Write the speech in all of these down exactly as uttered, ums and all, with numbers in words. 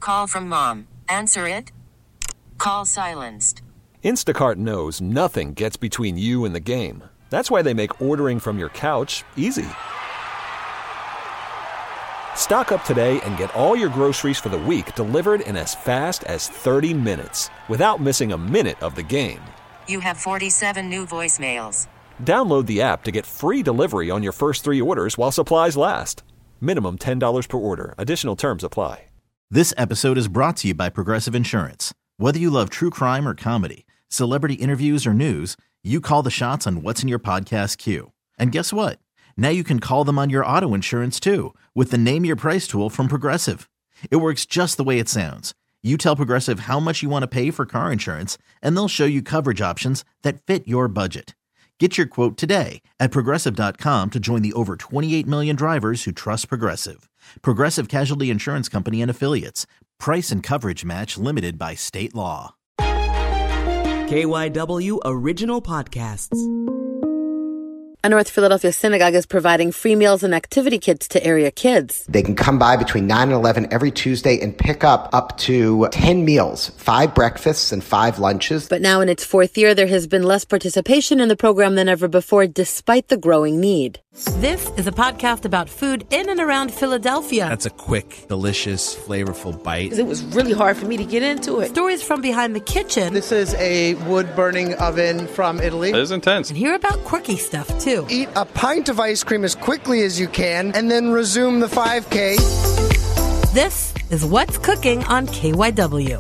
Call from mom. Answer it. Call silenced. Instacart knows nothing gets between you and the game. That's why they make ordering from your couch easy. Stock up today and get all your groceries for the week delivered in as fast as thirty minutes without missing a minute of the game. You have forty-seven new voicemails. Download the app to get free delivery on your first three orders while supplies last. Minimum ten dollars per order. Additional terms apply. This episode is brought to you by Progressive Insurance. Whether you love true crime or comedy, celebrity interviews or news, you call the shots on what's in your podcast queue. And guess what? Now you can call them on your auto insurance too with the Name Your Price tool from Progressive. It works just the way it sounds. You tell Progressive how much you want to pay for car insurance, and they'll show you coverage options that fit your budget. Get your quote today at Progressive dot com to join the over twenty-eight million drivers who trust Progressive. Progressive Casualty Insurance Company and Affiliates. Price and coverage match limited by state law. K Y W Original Podcasts. A North Philadelphia synagogue is providing free meals and activity kits to area kids. They can come by between nine and eleven every Tuesday and pick up up to ten meals, five breakfasts and five lunches. But now in its fourth year, there has been less participation in the program than ever before, despite the growing need. This is a podcast about food in and around Philadelphia. That's a quick, delicious, flavorful bite. It was really hard for me to get into it. Stories from behind the kitchen. This is a wood-burning oven from Italy. It is intense. And hear about quirky stuff, too. Eat a pint of ice cream as quickly as you can, and then resume the five K. This is What's Cooking on K Y W.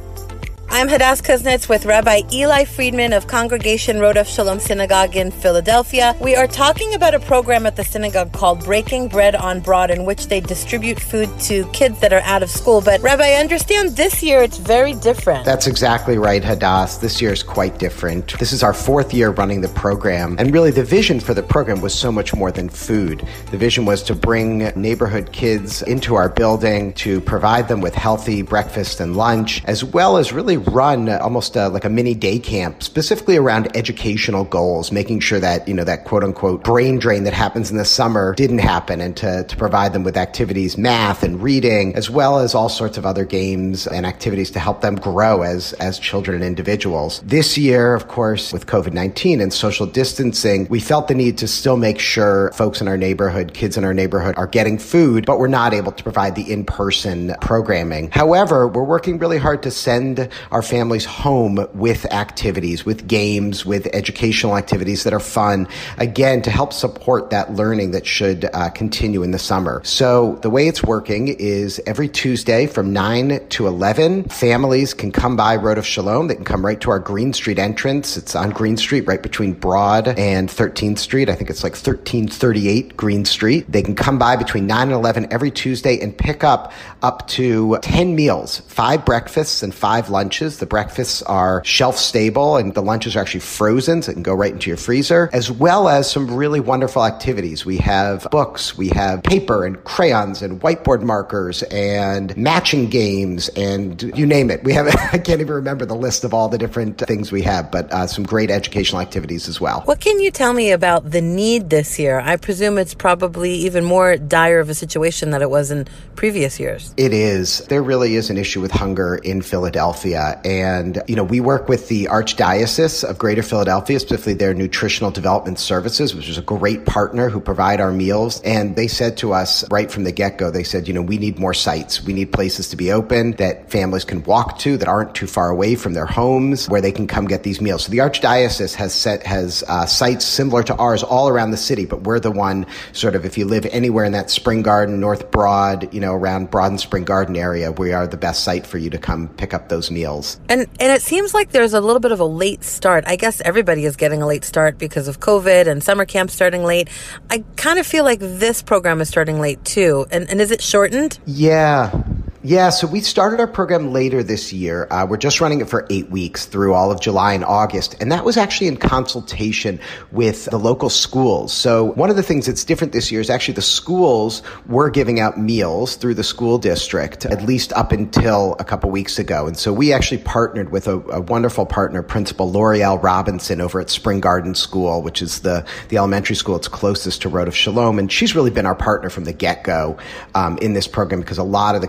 I'm Hadass Kuznets with Rabbi Eli Friedman of Congregation Rodef Shalom Synagogue in Philadelphia. We are talking about a program at the synagogue called Breaking Bread on Broad, in which they distribute food to kids that are out of school. But Rabbi, I understand this year it's very different. That's exactly right, Hadass. This year is quite different. This is our fourth year running the program. And really the vision for the program was so much more than food. The vision was to bring neighborhood kids into our building, to provide them with healthy breakfast and lunch, as well as really run almost uh, like a mini day camp, specifically around educational goals, making sure that, you know, that quote unquote brain drain that happens in the summer didn't happen, and to, to provide them with activities, math and reading, as well as all sorts of other games and activities to help them grow as, as children and individuals. This year, of course, with covid nineteen and social distancing, we felt the need to still make sure folks in our neighborhood, kids in our neighborhood are getting food, but we're not able to provide the in-person programming. However, we're working really hard to send our families home with activities, with games, with educational activities that are fun, again, to help support that learning that should uh, continue in the summer. So the way it's working is every Tuesday from nine to eleven, families can come by Rodef Shalom. They can come right to our Green Street entrance. It's on Green Street, right between Broad and thirteenth Street. I think it's like thirteen thirty-eight Green Street. They can come by between nine and eleven every Tuesday and pick up up to ten meals, five breakfasts and five lunches. The breakfasts are shelf stable and the lunches are actually frozen, so it can go right into your freezer, as well as some really wonderful activities. We have books, we have paper and crayons and whiteboard markers and matching games and you name it. We have, I can't even remember the list of all the different things we have, but uh, some great educational activities as well. What can you tell me about the need this year? I presume it's probably even more dire of a situation than it was in previous years. It is. There really is an issue with hunger in Philadelphia. And, you know, we work with the Archdiocese of Greater Philadelphia, specifically their Nutritional Development Services, which is a great partner who provide our meals. And they said to us right from the get-go, they said, you know, we need more sites. We need places to be open that families can walk to, that aren't too far away from their homes, where they can come get these meals. So the Archdiocese has set, has uh, sites similar to ours all around the city, but we're the one sort of, if you live anywhere in that Spring Garden, North Broad, you know, around Broad and Spring Garden area, we are the best site for you to come pick up those meals. And and it seems like there's a little bit of a late start. I guess everybody is getting a late start because of COVID and summer camp starting late. I kind of feel like this program is starting late too. And and is it shortened? Yeah. Yeah, so we started our program later this year. Uh, we're just running it for eight weeks through all of July and August. And that was actually in consultation with the local schools. So one of the things that's different this year is actually the schools were giving out meals through the school district, at least up until a couple weeks ago. And so we actually partnered with a, a wonderful partner, Principal L'Oreal Robinson over at Spring Garden School, which is the, the elementary school that's closest to Rodef Shalom. And she's really been our partner from the get-go um, in this program, because a lot of the kids that come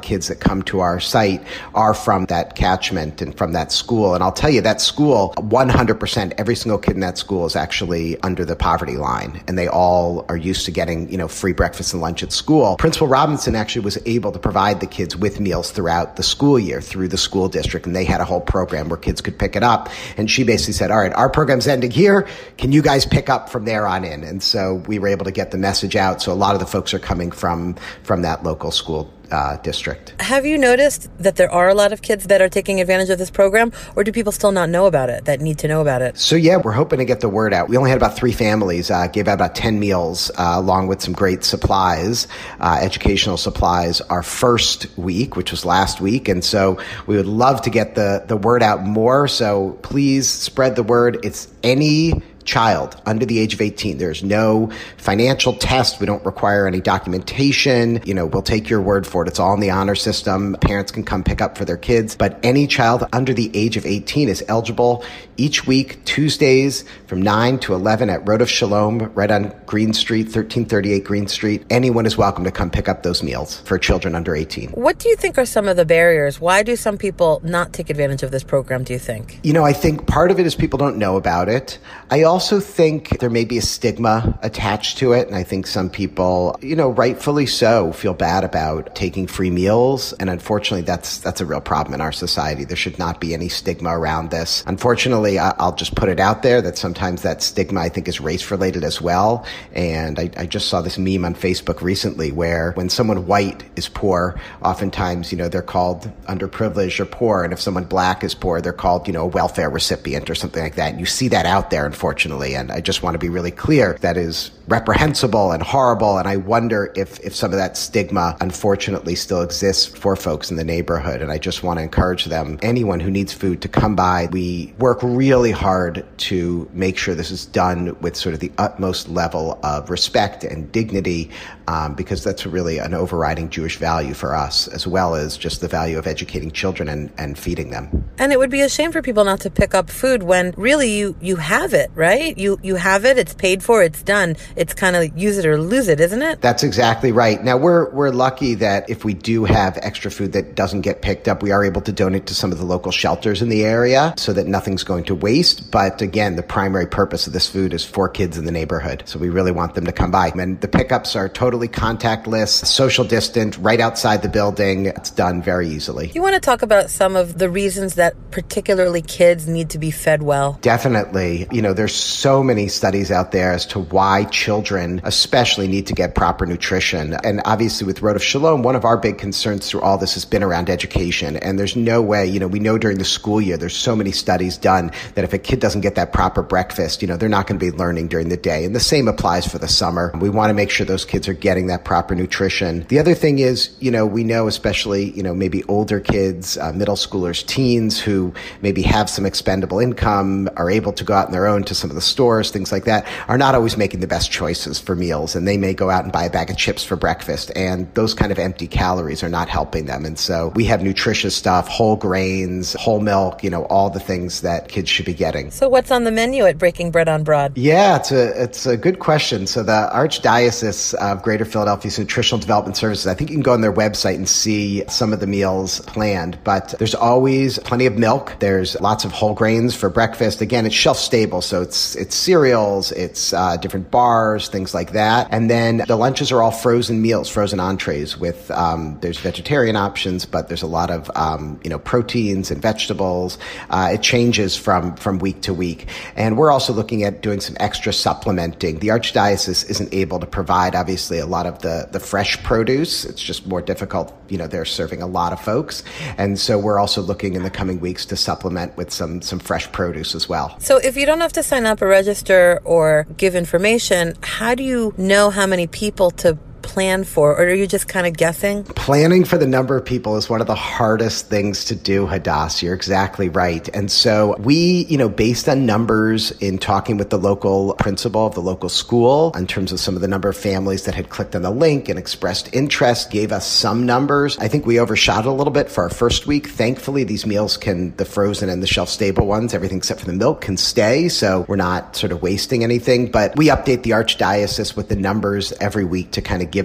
come to our site are from that catchment and from that school. And I'll tell you, that school, one hundred percent, every single kid in that school is actually under the poverty line, and they all are used to getting, you know, free breakfast and lunch at school. Principal Robinson actually was able to provide the kids with meals throughout the school year through the school district, and they had a whole program where kids could pick it up. And she basically said, all right, our program's ending here. Can you guys pick up from there on in? And so we were able to get the message out. So a lot of the folks are coming from, from that local school Uh, district. Have you noticed that there are a lot of kids that are taking advantage of this program, or do people still not know about it, that need to know about it? So yeah, we're hoping to get the word out. We only had about three families, uh, gave out about ten meals, uh, along with some great supplies, uh, educational supplies, our first week, which was last week. And so we would love to get the, the word out more. So please spread the word. It's any child under the age of eighteen. There's no financial test. We don't require any documentation. You know, we'll take your word for it. It's all in the honor system. Parents can come pick up for their kids. But any child under the age of eighteen is eligible each week, Tuesdays from nine to eleven at Road of Shalom, right on Green Street, thirteen thirty-eight Green Street. Anyone is welcome to come pick up those meals for children under eighteen. What do you think are some of the barriers? Why do some people not take advantage of this program, do you think? You know, I think part of it is people don't know about it. I also think there may be a stigma attached to it. And I think some people, you know, rightfully so, feel bad about taking free meals. And unfortunately, that's that's a real problem in our society. There should not be any stigma around this. Unfortunately, I'll just put it out there that sometimes that stigma, I think, is race-related as well. And I, I just saw this meme on Facebook recently where when someone white is poor, oftentimes, you know, they're called underprivileged or poor. And if someone black is poor, they're called, you know, a welfare recipient or something like that. And you see that out there, unfortunately. And I just want to be really clear that is reprehensible and horrible. And I wonder if, if some of that stigma, unfortunately, still exists for folks in the neighborhood. And I just want to encourage them, anyone who needs food, to come by. We work really hard to make sure this is done with sort of the utmost level of respect and dignity, um, because that's really an overriding Jewish value for us, as well as just the value of educating children and, and feeding them. And it would be a shame for people not to pick up food when really you, you have it, right? You, you have it, it's paid for, it's done. It's kind of use it or lose it, isn't it? That's exactly right. Now, we're we're lucky that if we do have extra food that doesn't get picked up, we are able to donate to some of the local shelters in the area so that nothing's going to waste. But again, the primary purpose of this food is for kids in the neighborhood. So we really want them to come by. And the pickups are totally contactless, social distant, right outside the building. It's done very easily. You want to talk about some of the reasons that particularly kids need to be fed well? Definitely. You know, there's so many studies out there as to why children especially need to get proper nutrition. And obviously with Road of Shalom, one of our big concerns through all this has been around education. And there's no way, you know, we know during the school year, there's so many studies done that if a kid doesn't get that proper breakfast, you know, they're not going to be learning during the day. And the same applies for the summer. We want to make sure those kids are getting that proper nutrition. The other thing is, you know, we know especially, you know, maybe older kids, uh, middle schoolers, teens who maybe have some expendable income, are able to go out on their own to some of the stores, things like that, are not always making the best choices for meals. And they may go out and buy a bag of chips for breakfast. And those kind of empty calories are not helping them. And so we have nutritious stuff, whole grains, whole milk, you know, all the things that kids should be getting. So what's on the menu at Breaking Bread on Broad? Yeah, it's a it's a good question. So the Archdiocese of Greater Philadelphia's Nutritional Development Services, I think you can go on their website and see some of the meals planned. But there's always plenty of milk. There's lots of whole grains for breakfast. Again, it's shelf stable. So it's it's cereals, it's uh, different bars, things like that. And then the lunches are all frozen meals, frozen entrees with, um, there's vegetarian options, but there's a lot of, um, you know, proteins and vegetables. Uh, it changes from, from week to week. And we're also looking at doing some extra supplementing. The Archdiocese isn't able to provide, obviously, a lot of the, the fresh produce. It's just more difficult. You know, they're serving a lot of folks. And so we're also looking in the coming weeks to supplement with some, some fresh produce as well. So if you don't have to sign up or register or give information, how do you know how many people to plan for, or are you just kind of guessing? Planning for the number of people is one of the hardest things to do, Hadass. You're exactly right. And so we, you know, based on numbers in talking with the local principal of the local school, in terms of some of the number of families that had clicked on the link and expressed interest, gave us some numbers. I think we overshot it a little bit for our first week. Thankfully, these meals can, the frozen and the shelf-stable ones, everything except for the milk can stay, so we're not sort of wasting anything. But we update the Archdiocese with the numbers every week to kind of give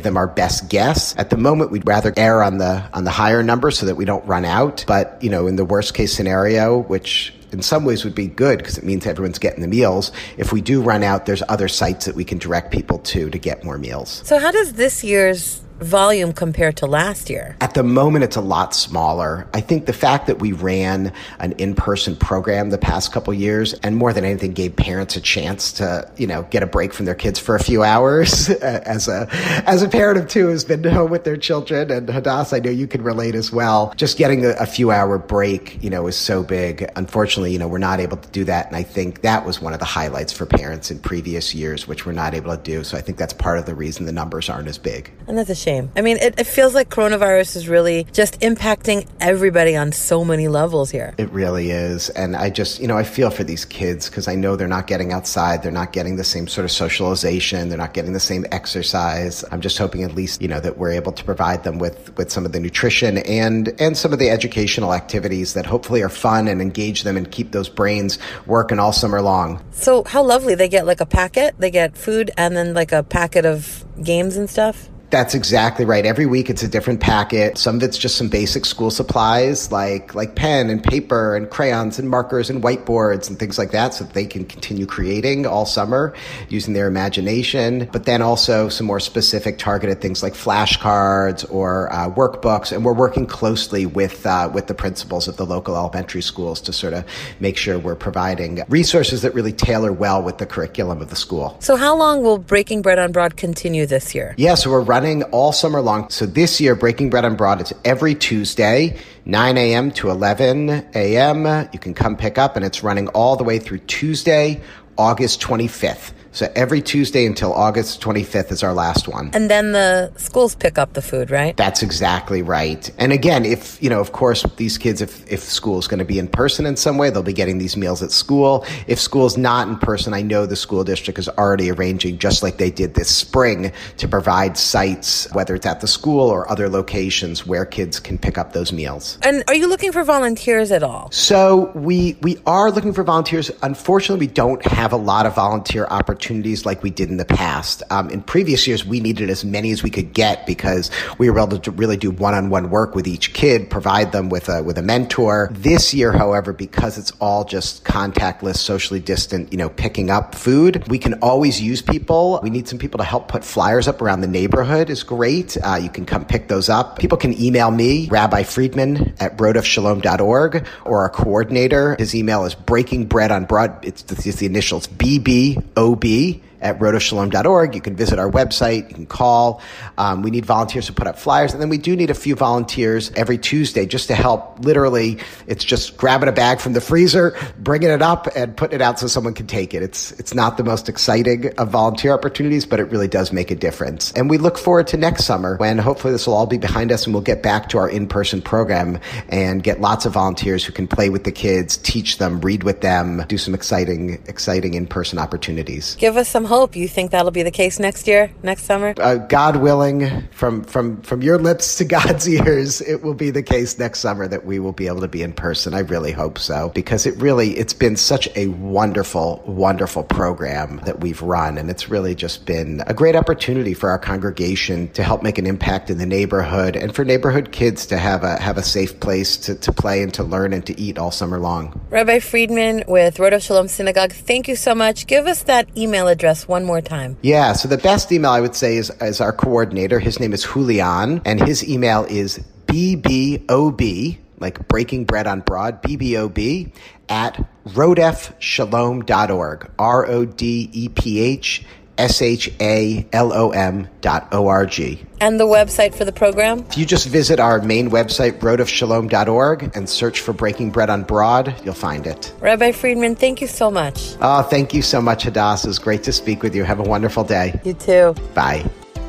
them our best guess. At the moment, we'd rather err on the on the higher number so that we don't run out. But, you know, in the worst case scenario, which in some ways would be good because it means everyone's getting the meals, if we do run out, there's other sites that we can direct people to to get more meals. So how does this year's volume compared to last year? At the moment, it's a lot smaller. I think the fact that we ran an in-person program the past couple years, and more than anything, gave parents a chance to, you know, get a break from their kids for a few hours. As a as a parent of two who's been home with their children, and Hadass, I know you can relate as well. Just getting a, a few hour break, you know, is so big. Unfortunately, you know, we're not able to do that, and I think that was one of the highlights for parents in previous years, which we're not able to do. So I think that's part of the reason the numbers aren't as big. And that's a shame. I mean, it, it feels like coronavirus is really just impacting everybody on so many levels here. It really is. And I just, you know, I feel for these kids because I know they're not getting outside. They're not getting the same sort of socialization. They're not getting the same exercise. I'm just hoping at least, you know, that we're able to provide them with, with some of the nutrition and, and some of the educational activities that hopefully are fun and engage them and keep those brains working all summer long. So how lovely. They get like a packet. They get food and then like a packet of games and stuff. That's exactly right. Every week it's a different packet. Some of it's just some basic school supplies like like pen and paper and crayons and markers and whiteboards and things like that so that they can continue creating all summer using their imagination. But then also some more specific targeted things like flashcards or uh, workbooks. And we're working closely with uh, with the principals of the local elementary schools to sort of make sure we're providing resources that really tailor well with the curriculum of the school. So how long will Breaking Bread on Broad continue this year? Yeah, so we're running all summer long. So this year, Breaking Bread on Broad, it's every Tuesday, nine a.m. to eleven a.m. You can come pick up, and it's running all the way through Tuesday, August twenty-fifth. So every Tuesday until August twenty-fifth is our last one. And then the schools pick up the food, right? That's exactly right. And again, if, you know, of course, these kids, if, if school is going to be in person in some way, they'll be getting these meals at school. If school's not in person, I know the school district is already arranging, just like they did this spring, to provide sites, whether it's at the school or other locations where kids can pick up those meals. And are you looking for volunteers at all? So we, we are looking for volunteers. Unfortunately, we don't have a lot of volunteer opportunities like we did in the past. Um, in previous years, we needed as many as we could get because we were able to really do one-on-one work with each kid, provide them with a with a mentor. This year, however, because it's all just contactless, socially distant, you know, picking up food, we can always use people. We need some people to help put flyers up around the neighborhood is great. Uh, you can come pick those up. People can email me, Rabbi Friedman at road of shalom dot org, or our coordinator. His email is breaking bread on broad. It's, it's the initials B B O B at road of shalom dot org. You can visit our website. You can call. Um, we need volunteers to put up flyers. And then we do need a few volunteers every Tuesday just to help. Literally, it's just grabbing a bag from the freezer, bringing it up, and putting it out so someone can take it. It's it's not the most exciting of volunteer opportunities, but it really does make a difference. And we look forward to next summer when hopefully this will all be behind us and we'll get back to our in-person program and get lots of volunteers who can play with the kids, teach them, read with them, do some exciting, exciting in-person opportunities. Give us some hope. You think that'll be the case next year, next summer? Uh, God willing, from, from, from your lips to God's ears, it will be the case next summer that we will be able to be in person. I really hope so, because it really, it's been such a wonderful, wonderful program that we've run. And it's really just been a great opportunity for our congregation to help make an impact in the neighborhood and for neighborhood kids to have a, have a safe place to, to play and to learn and to eat all summer long. Rabbi Friedman with Road of Shalom Synagogue, thank you so much. Give us that email address one more time. Yeah, so the best email I would say is, is our coordinator. His name is Julian, and his email is B B O B, like Breaking Bread on Broad, B B O B, at rodef shalom dot org, R O D E P H S H A L O M dot O R G. And the website for the program? If you just visit our main website, road of shalom dot org, and search for Breaking Bread on Broad, you'll find it. Rabbi Friedman, thank you so much. Oh, thank you so much, Hadass. It was great to speak with you. Have a wonderful day. You too. Bye.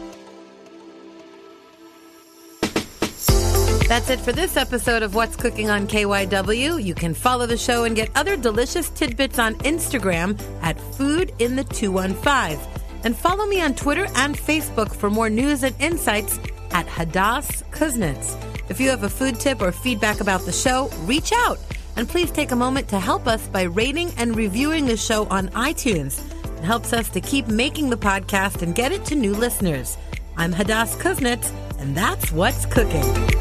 That's it for this episode of What's Cooking on K Y W. You can follow the show and get other delicious tidbits on Instagram at food in the two one five. And follow me on Twitter and Facebook for more news and insights at Hadass Kuznets. If you have a food tip or feedback about the show, reach out. And please take a moment to help us by rating and reviewing the show on iTunes. It helps us to keep making the podcast and get it to new listeners. I'm Hadass Kuznets, and that's what's cooking.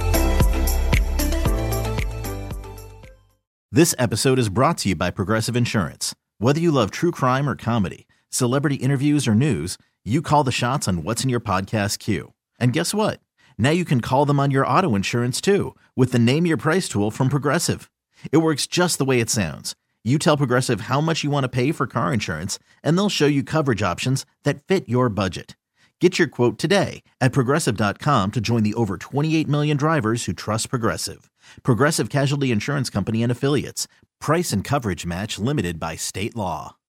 This episode is brought to you by Progressive Insurance. Whether you love true crime or comedy, celebrity interviews or news, you call the shots on what's in your podcast queue. And guess what? Now you can call them on your auto insurance too with the Name Your Price tool from Progressive. It works just the way it sounds. You tell Progressive how much you want to pay for car insurance, and they'll show you coverage options that fit your budget. Get your quote today at Progressive dot com to join the over twenty-eight million drivers who trust Progressive. Progressive Casualty Insurance Company and Affiliates. Price and coverage match limited by state law.